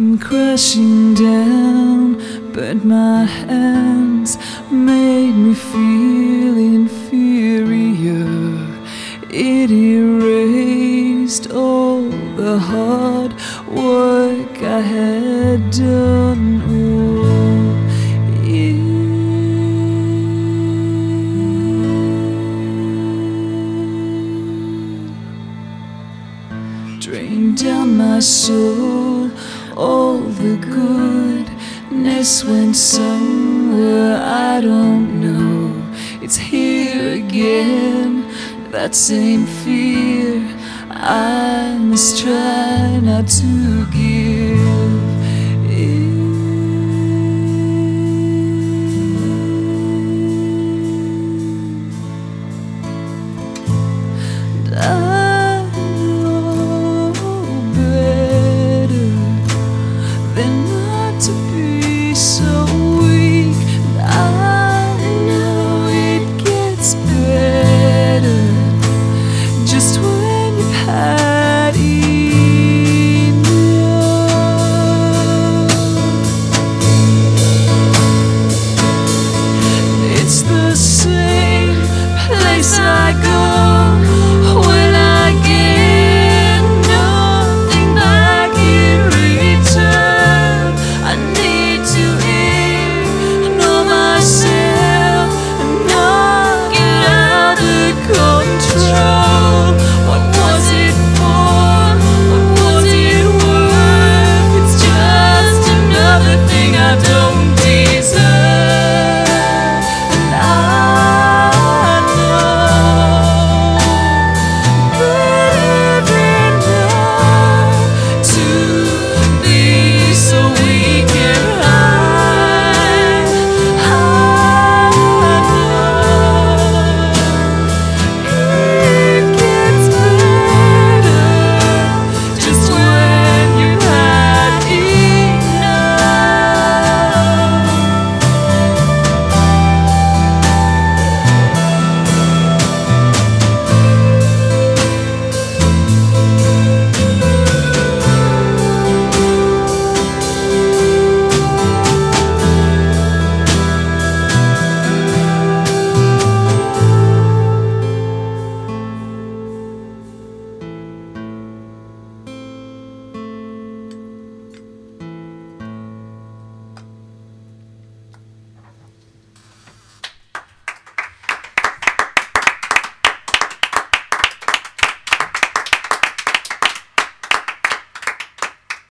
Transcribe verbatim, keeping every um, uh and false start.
came crashing down, but my hands made me feel inferior. It erased all the hard work I had done. Oh, you drained down my soul. All the goodness went somewhere I don't know. It's here again, that same fear. I must try not to